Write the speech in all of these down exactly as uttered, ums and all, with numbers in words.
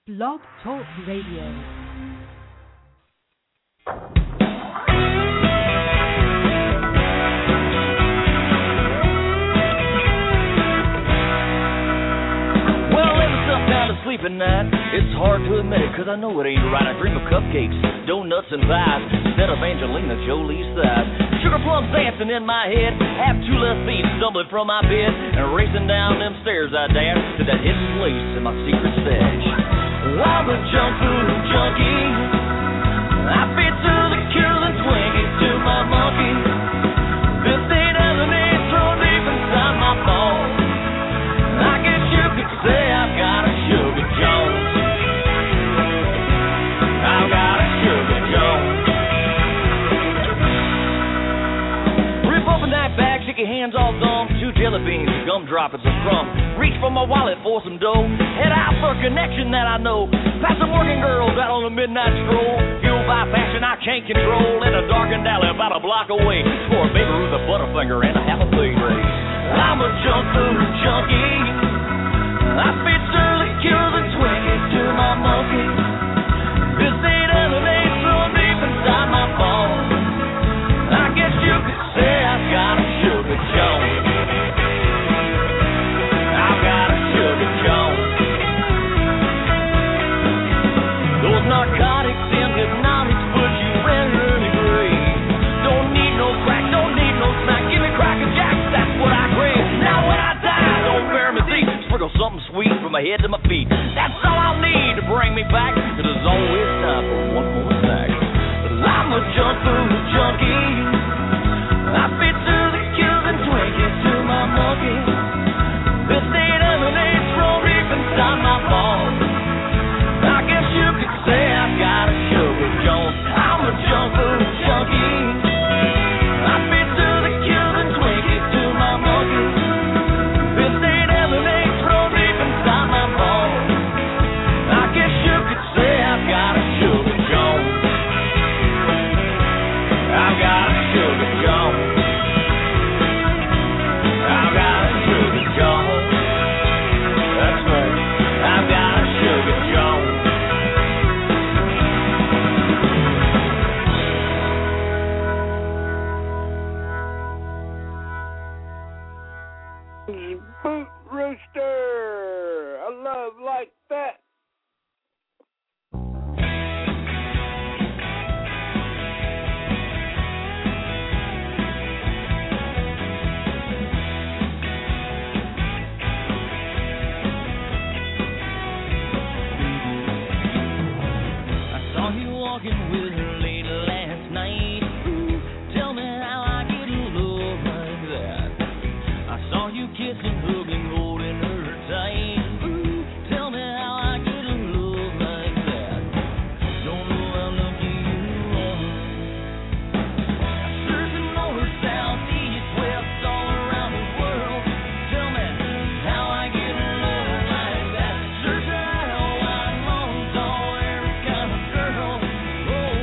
Blog Talk Radio. Sleep at night, it's hard to admit it, cause I know it ain't right. I dream of cupcakes, donuts, and pies instead of Angelina Jolie's thighs. Sugar plums dancing in my head, have two left feet stumbling from my bed, and racing down them stairs I dash to that hidden place in my secret stash. I'm a junk food junkie, I fit to the cures and Twinkies to my monkey. This ain't lemonade thrown deep inside my bones. I guess you could say I've got a Sugar Jones. I've got a Sugar Jones. Rip open that bag, shake your hands all dumb. Two jelly beans, gumdrop, and some crumb. Reach for my wallet for some dough. Head out for a connection that I know. Pass some working girls out on a midnight stroll. Fueled by passion I can't control. In a darkened alley about a block away. For a baby with a butterfinger and a half a plate race. I'm a junk food junkie. I fit Shirley Cures and Twinkies to my monkey. This ain't lemonade thrown deep inside my bones. I guess you could say I've got a Sugar Jones. I've got a Sugar Jones. Those narcotics and hypnotics put you in early grave. Don't need no crack, don't need no snack. Give me Cracker Jacks, that's what I crave. Now when I die, don't bury me deep. Sprinkle something sweet from my head to my feet. That's all I'll need to bring me back. It is always time for one more snack. But I'm a junk food junkie. I fit to the cures and Twinkies to my monkey. This ain't lemonade thrown deep inside my bones. I guess you could say I've got a Sugar Jones. I'm a junk food junkie. I fit to the cures and Twinkies to my monkey. This ain't lemonade thrown deep inside my bones. I guess you could say I've got a Sugar Jones. I've got a Sugar Jones. I've got a Sugar Jones. That's right. I've got a Sugar Jones. Boot Rooster, a love like that. I saw you walking with her late last night. Ooh, tell me how I get love like that. I saw you kissing, hugging, holding her tight. Ooh, tell me how I get a love like that. Don't know how lucky you are. Searching north, south, east, west, all around the world. Tell me how I get a love like that. Searching out wide, long, tall, every kind of girl. Oh,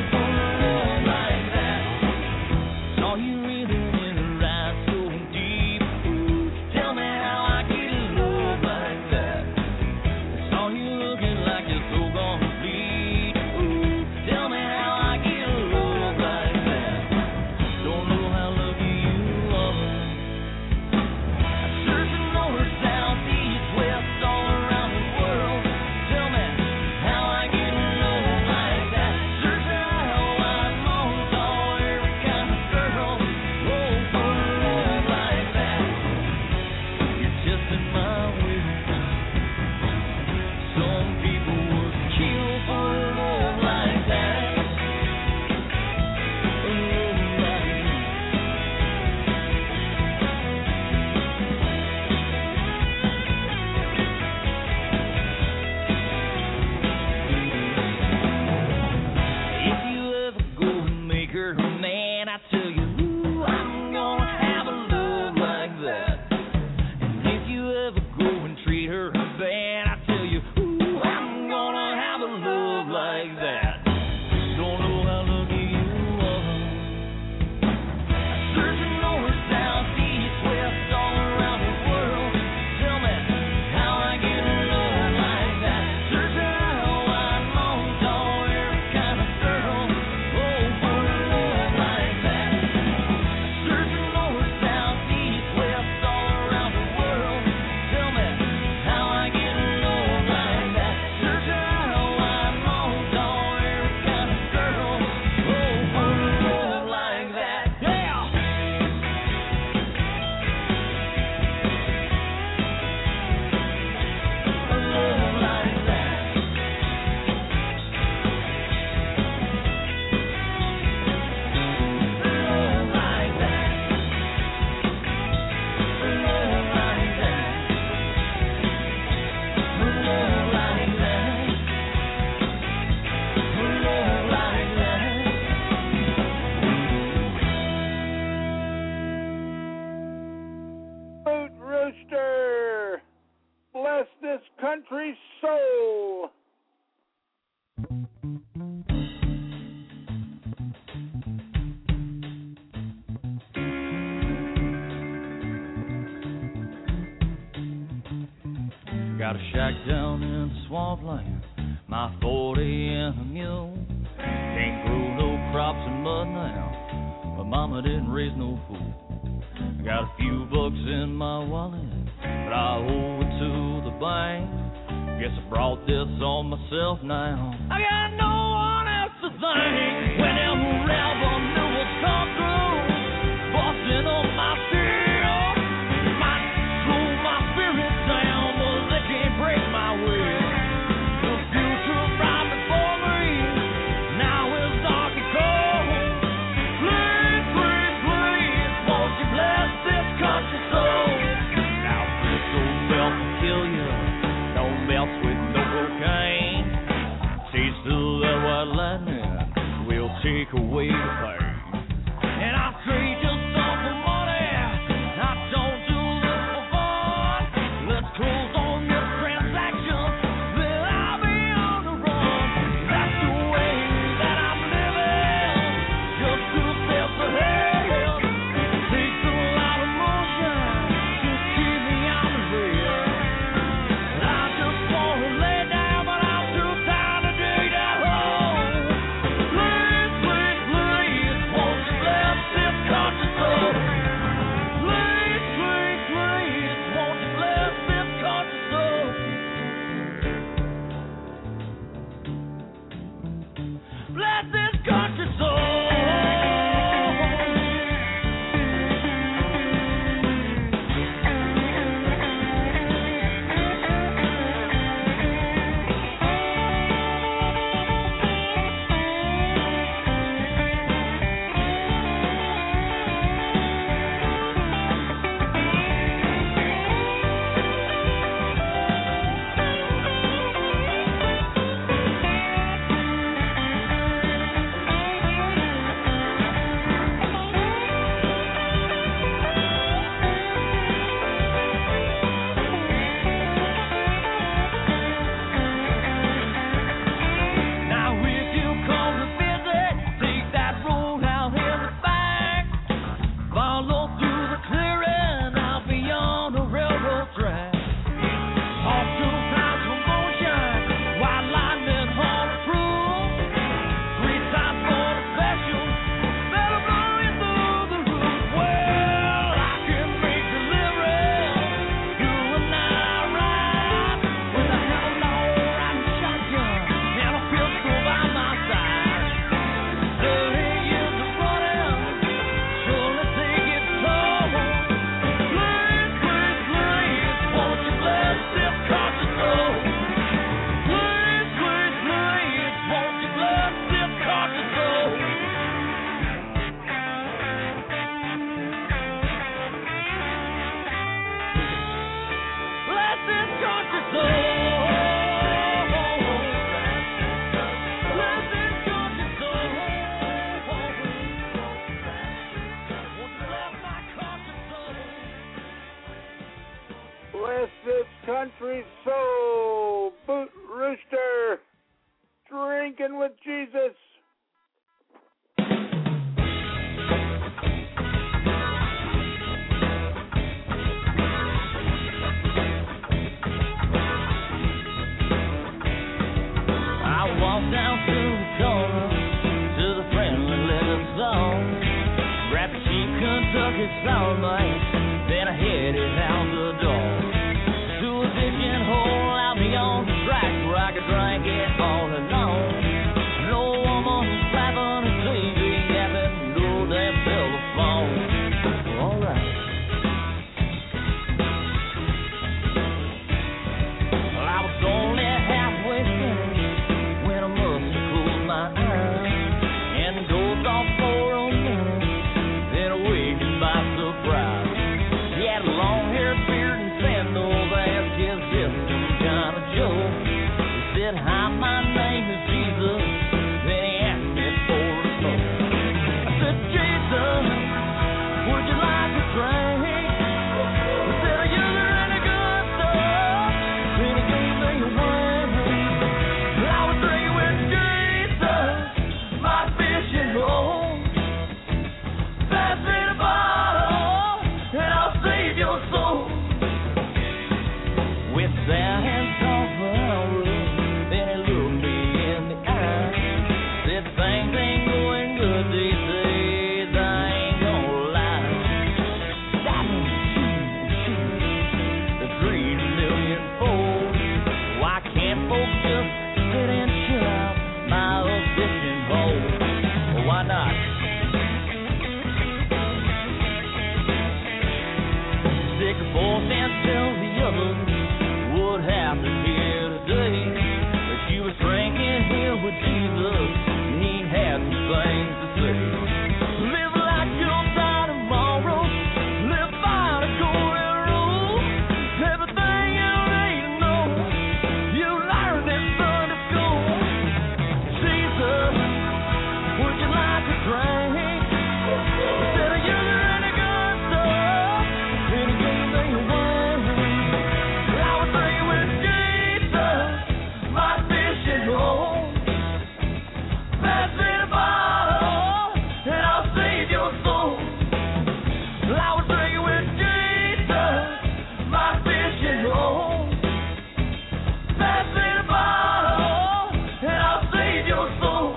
Country Soul. Got a shack down in swampland, my forty and a mule. Can't grow no crops in mud now, my mama didn't raise no fool. Got a few bucks in my wallet, but I owe it to the bank. Guess I brought this on myself now. I got no one else to thank. Whenever revenues come through, busting on my steel, might slow my spirits down, but they can't break my will. The future's right before me, now it's dark and cold. Please, please, please, won't you bless this country soul? Now crystal melt will kill you, don't melt with no cocaine. Taste of that white lightning will take away the pain. And I trade you some for money, I don't do this for fun. Let's close on this transaction, then I'll be on the run. That's the way that I'm living, just two steps ahead. Takes a lot of motion to keep me on the rail. I just want to lay down, but I'm too tired to dig that hole. Please, please, please, won't you bless this country soul? Please, please, please, won't you bless this country soul? Bless this country soul. Now if you come to visit, take that road out in the back. Follow through the clearing, out beyond the railroad track. Off to time commotion, white lightning hauling through. Three times for the special, that'll blow you through the roof. Well, I can make delivery, you and I ride with a hell riding shotgun and a pistol by my side. Thirty years of running, surely take its toll. Please, please, please, won't you bless this country soul? Please, please, please, won't you bless this country soul? Bless this country soul. Bless this country soul. Won't you bless my country soul? Bless this country soul. Boot Rooster. Drinking with Jesus. I walked down to the corner to the friendly little zone. Grabbed a cheap Kentucky soundbite, then I headed out the door to a digging hole out beyond the track where I could drink it all alone. No woman slapping a T V, yapping, no damn telephone. All right. Well, I was only halfway finished when I must have closed my eyes and dozed off for a minute, then awakened by surprise. He had a long-haired beard and sandals, asked is this some kind of joke? He said, hi, my name is Jesus, then he asked me for a smoke. I said, Jesus, would you like a drink? He said, are you there any good stuff? Then he gave me a sit and chill out my old fishing hole. Well, why not? Stick a forth and tell the others what happened here today. That you was drinking here with Jesus, and he had some things to say. Live like you'll die tomorrow. Live by the golden rule. Everything you need to know, you learned in Sunday school. Jesus, would you like to drink? Instead of using any good stuff, and he gave me a wine. I was thinking with Jesus, my fishing hole. Pass me the bottle, and I'll save your soul. I was drinking with Jesus, my fishing hole. Pass me the bottle, and I'll save your soul.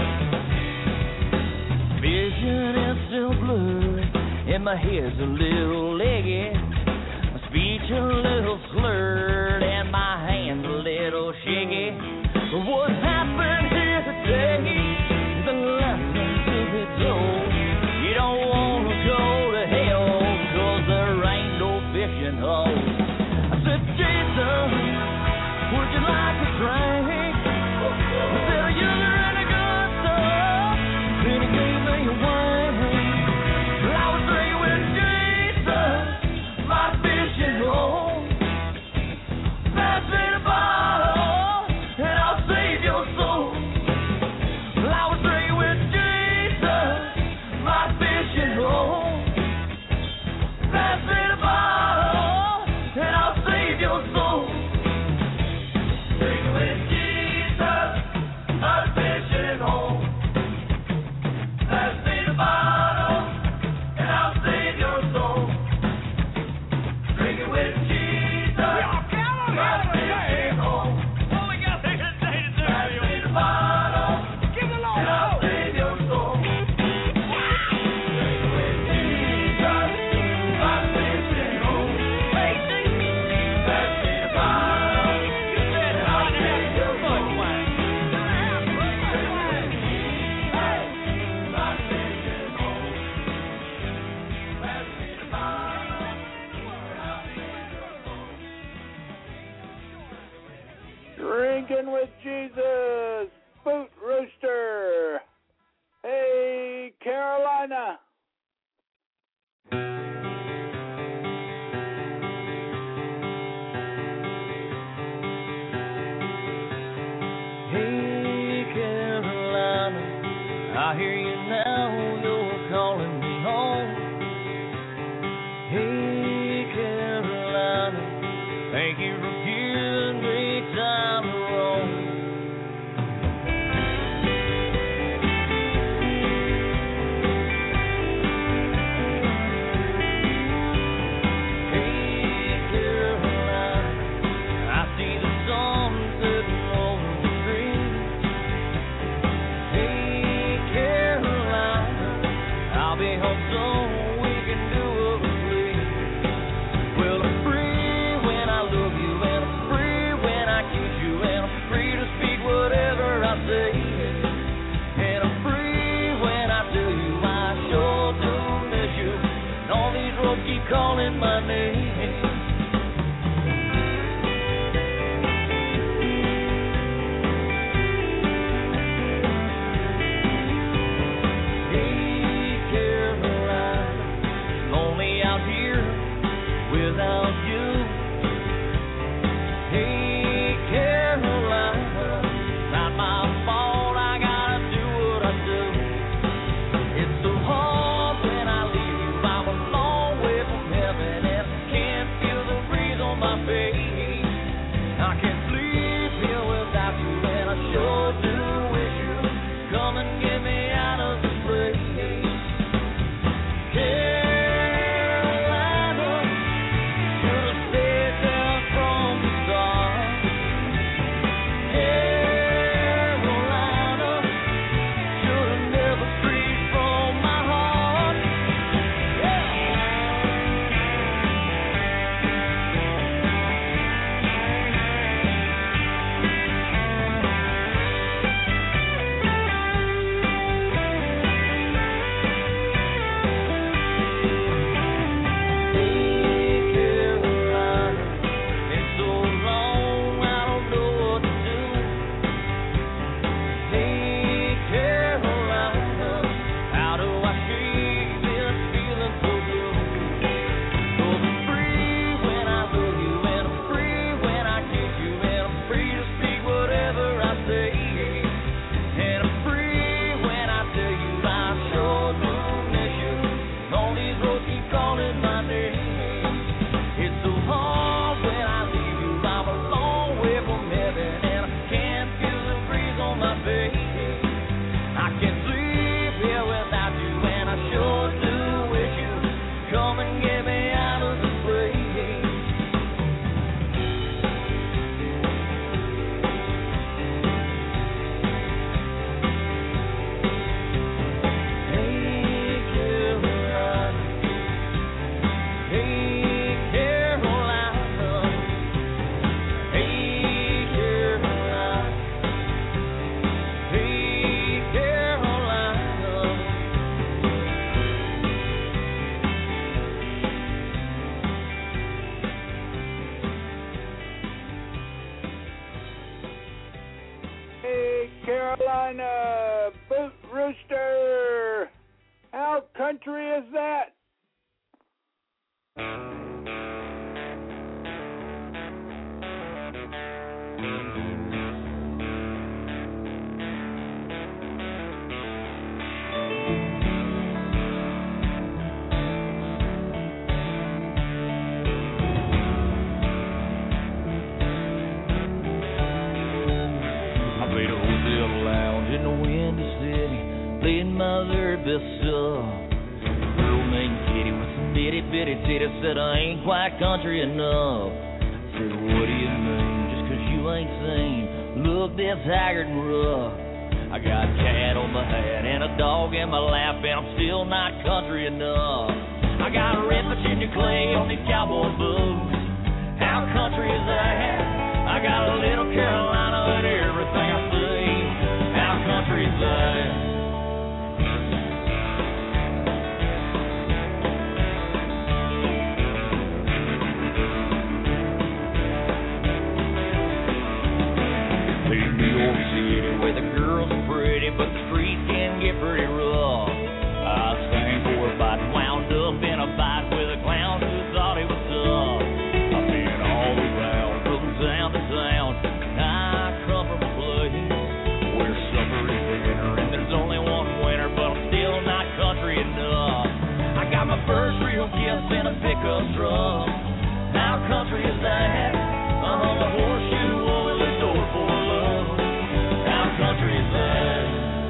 Vision is still blurry, and my head's a little leggy. My speech a little slurred, and my hands a little shaky. But what's happened here today is a lesson to be told. You don't want to go to hell, 'cause there ain't no fishing hole. I said, Jesus, would you like a drink? Instead of using any good stuff, then he gave me a wine. I was drinking with Jesus, my fishing hole. Pass me the bottle, and I'll save your soul. I was drinking with Jesus, my fishing hole. Pass me the bottle, and I'll save your soul. Drinking with Jesus, my fishing hole. Pass me the bottle, and I'll save your soul. Drinking with Jesus, my fishing hole. Pass me the bottle, and I'll save your soul. Drinking with Jesus, my fishing hole. Pass me the bottle, and I'll save your soul. Drinking with Jesus, my fishing hole. Pass me the bottle, and I'll save your soul. Drinking with Jesus, Boot Rooster. Hey, Carolina. Hey, Carolina, I hear you now, you're calling me home. Hey, Carolina, thank you for giving me time to roam. Hey, Carolina, I see the sun sitting over the trees. Hey, Carolina, I'll be home soon, we can do what we please. Well, I'm free when I love you, and I'm free when I kiss you, and I'm free to speak whatever I say. And I'm free when I tell you I sure do miss you, and all these roads keep calling my name. Hey, Carolina, lonely out here without you. Hey, Carolina, not my fault. Hey, Carolina, Boot Rooster. How country is that? In the Windy City, playing my very best stuff. A girl named Kitty with some bitty bitty titties said I ain't quite country enough. I said, what do you mean? Just 'cause you ain't seen look this haggard and rough. I got a cat on my hat and a dog in my lap, and I'm still not country enough. I got a red Virginia clay on these cowboy boots. How country is that? I got a little Carolina in everything I see. How country is that? In New York City, where the girls are pretty, but the streets can get pretty rough. I sang for a bite, wound up in a fight with a clown who thought he was tough. I've been all around, from town to town. I come from a place where supper is dinner, and there's only one winner, but I'm still not country enough. I got my first real kiss in a pickup truck. How country is that? I hung a horseshoe over the door for love. How country is that?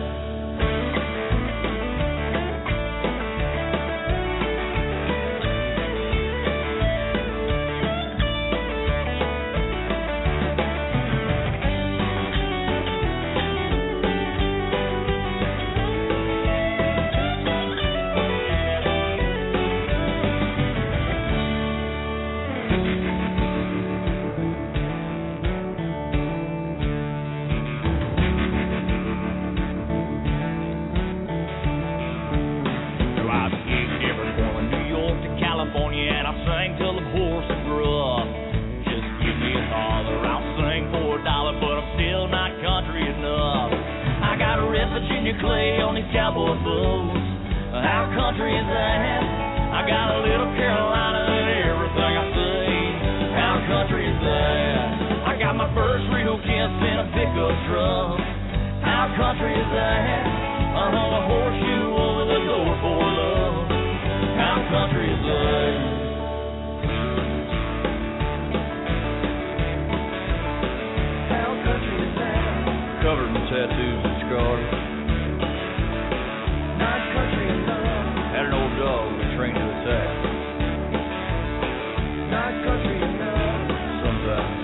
And I sang till the horses rough. Just give me a dollar, I'll sing for a dollar, but I'm still not country enough. I got a red Virginia clay on these cowboy boots. How country is that? I got a little Carolina in everything I say. How country is that? I got my first real kiss in a pickup truck. How country is that? I hung a horseshoe over the door for love. How country is that? Covered in tattoos and scars. Not country enough. Had an old dog that trained to attack. Not country enough. Sometimes.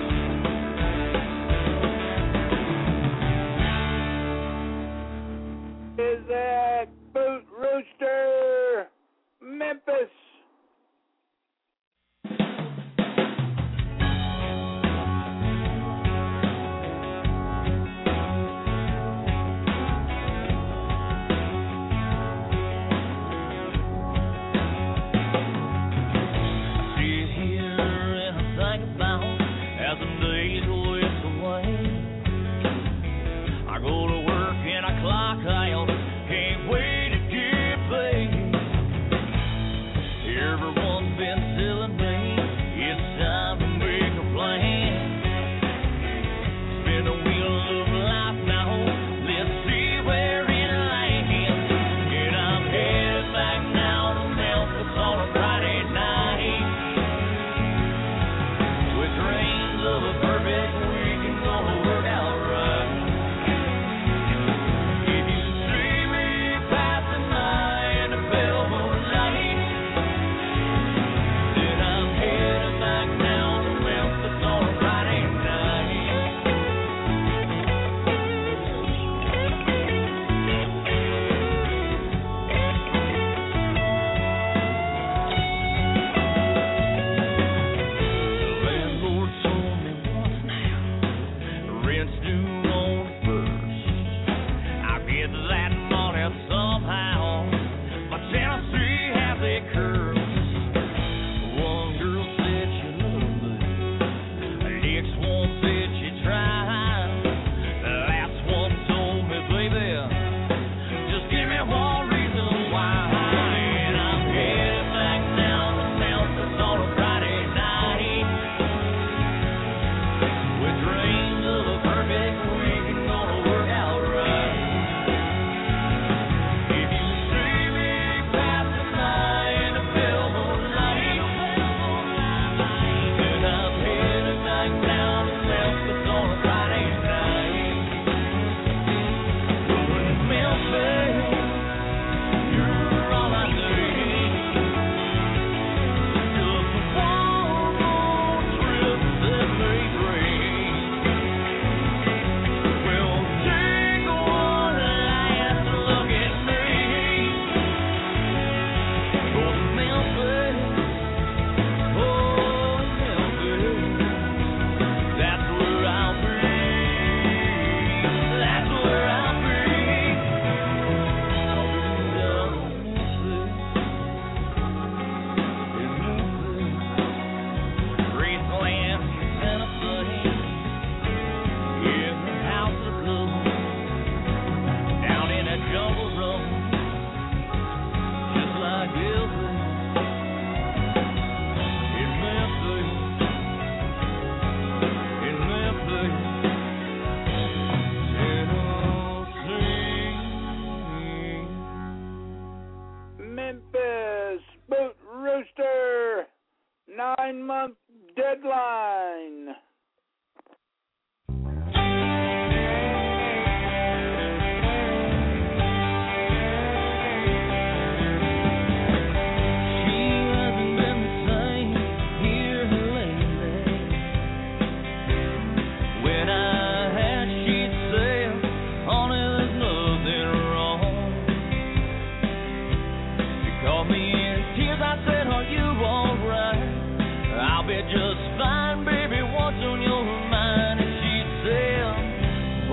Is that Boot Rooster, Memphis?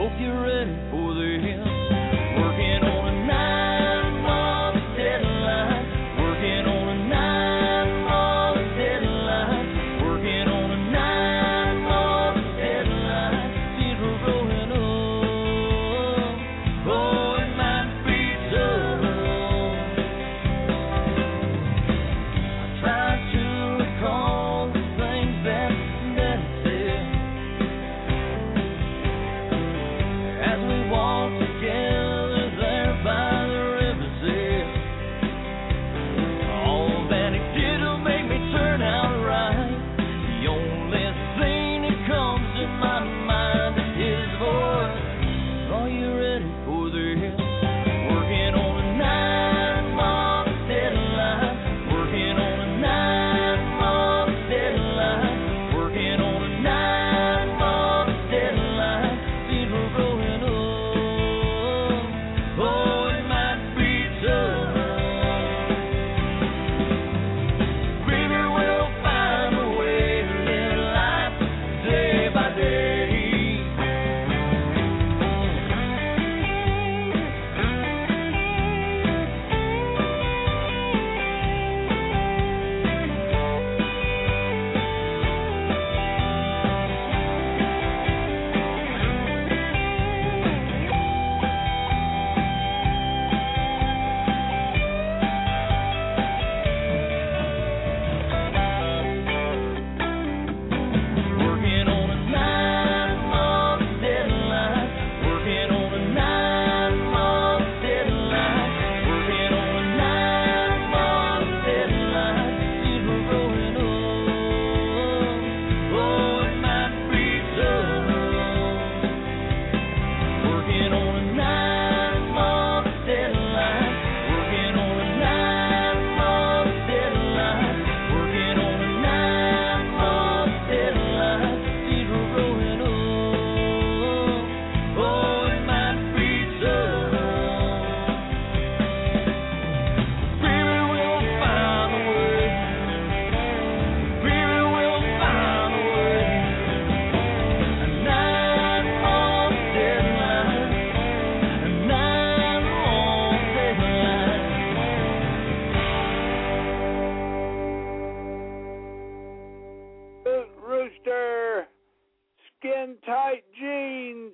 Hope you're ready for this. Working on a nine-month deadline. Working on a nine-month deadline. Working on a nine-month deadline. Seeds were growing up. Oh, it might be tough. I tried to recall the things that Daddy said as we walked together there by the river's edge. All that he did to make me turn out right. The only thing that comes to my mind is his voice. Are you ready for this? Working on a nine-month deadline. Working on a nine-month deadline. Working on a nine-month deadline. Seeds were growing up. Oh, it might be tough. Baby, we'll find a way to live life day by day. Working on a nine-month deadline. Working on a nine-month deadline. Working on a nine-month deadline. Seeds were growing up. Oh, it might be tough. Working on a nine-month deadline. Working on a nine-month deadline. Working on a nine-month deadline. Seeds were growing up. Oh, it might be tough. Baby, we'll find a way. Baby, we'll find a way. A nine-month deadline. A nine-month deadline. Boot Rooster, skin tight jeans.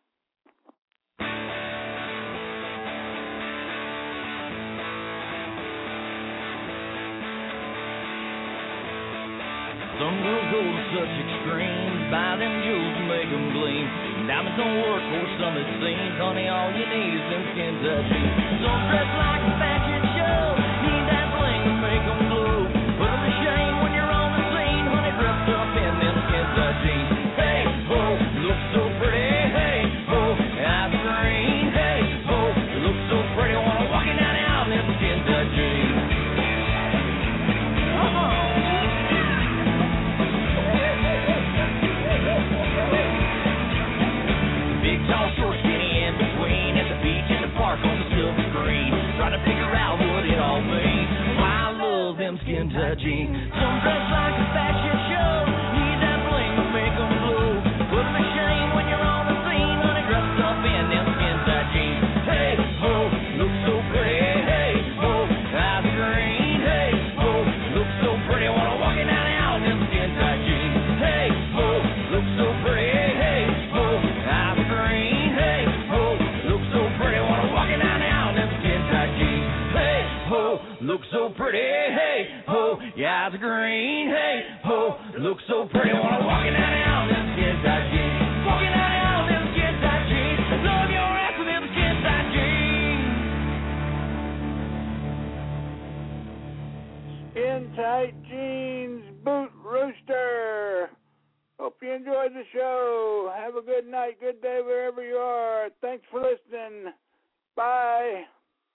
Some girls go to such extremes, buy them jewels to make them gleam. Diamonds don't work for some it seems, honey, all you need is them skin tight jeans. Some dress like a fashion show, need that bling to make them glow. Put them to shame when you're on the scene, honey, dressed up in them skin tight jeans. Hey, ho, look so pretty, hey, ho, ice cream, hey, ho, look so pretty, wanna walk you down the aisle in them skin tight jeans. Come on. Big, tall, short, skinny, in between, at the beach, in the park, on the silver screen, trying to figure out what it all means. Why I love them skin tight jeans. Some dress like a fashion show, need that bling to make them glow. Put them to shame when you're on the scene, honey, dressed up in them skin tight jeans. Hey, ho, look so pretty, hey, ho, ice cream, hey, ho, look so pretty, wanna walk you down the aisle in them skin tight jeans. Hey, ho, look so pretty, hey, ho, ice cream, hey, ho, look so pretty, wanna walk you down the aisle in them skin tight jeans. Hey, ho, look so pretty, hey, ho, your eyes are green, hey, ho, look so pretty, wanna walk you down the aisle in them skin tight jeans. Walking down the aisle in them skin tight jeans, love your ass with them skin tight jeans. Skin tight jeans, Boot Rooster. Hope you enjoyed the show. Have a good night, good day wherever you are. Thanks for listening. Bye.